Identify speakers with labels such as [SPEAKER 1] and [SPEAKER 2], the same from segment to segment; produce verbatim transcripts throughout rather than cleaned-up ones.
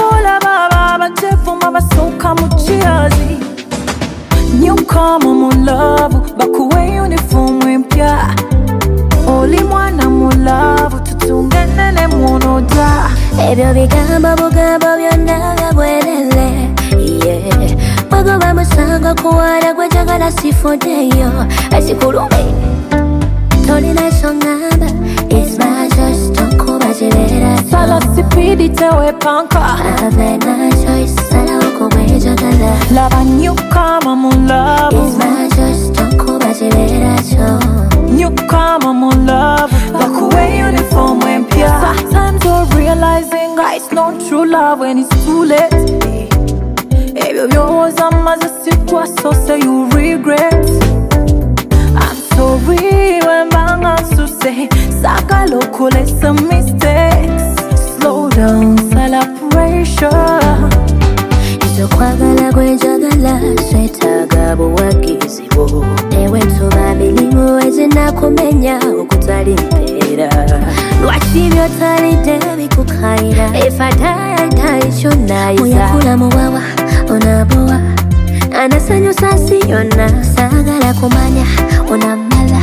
[SPEAKER 1] Bola baba batefu mama soka muchiazi. Newcomer mu love bakuwe uniform mpya. Oli mwana mu love tutungene muno da.
[SPEAKER 2] Ebyo bigamba bugamba byonna bwerele. Yeah. Bagoba musanga kuwala gwe jagala sifodeyo. Asikulume. Tolina songamba. It's my choice tokuba jibera.
[SPEAKER 1] Sala sipidi tewe panka.
[SPEAKER 2] Ave na choice sala okubwe jagala.
[SPEAKER 1] Lava newcomer mu love.
[SPEAKER 2] It's my choice tokuba jibera cho.
[SPEAKER 1] Newcomer mu love bakuwe uniform mpya. Sometimes you're realizing it's not true love when it's too late. Ebyo byoza maze sikwa so say you regret. I'm sorry when banga to say sakalo kule some mistakes. Slow down celebration.
[SPEAKER 2] Izo kwagala gwe jagala swetaga buwagizibo. Ewe tubabili muweze nakumenya okutali mpera. Lwaki byotali bikukaira. If I die I die shonaiza. Uyakula muwawa onaboa. Anasanyo sasi yona sagala kumanya onamala.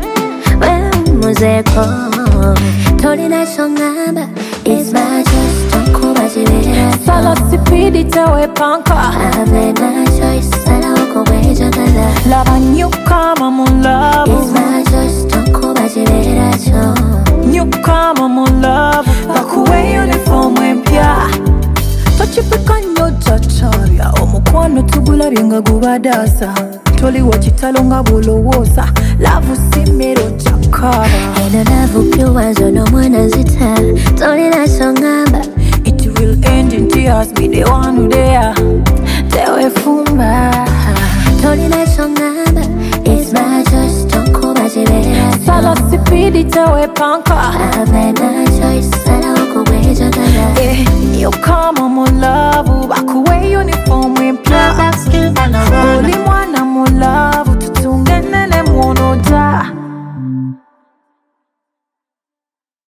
[SPEAKER 2] We muzeko tolina songamba. It's my choice tokuba jibera.
[SPEAKER 1] Sala sipidi tewe panka.
[SPEAKER 2] Ave na choice sala okubwe jagala.
[SPEAKER 1] Lava newcomer mu love.
[SPEAKER 2] It's my choice tokuba jibera cho.
[SPEAKER 1] Newcomer mu love bakuwe uniform mpya. Tochipika nyo chacharia omukwano tugula byenga gubadasa. Toli wachitalo nga bulowosa. Love simero chakara.
[SPEAKER 2] Eno love pure zono mwana zita. Tolina songamba.
[SPEAKER 1] It will end in tears. Be the one who there. Tewe fumba.
[SPEAKER 2] Tolina songamba. It's my choice tokuba jibera.
[SPEAKER 1] Sala sipidi tewe panka.
[SPEAKER 2] Ave na choice sala okubwe jagala.
[SPEAKER 1] Eh, newcomer mu love.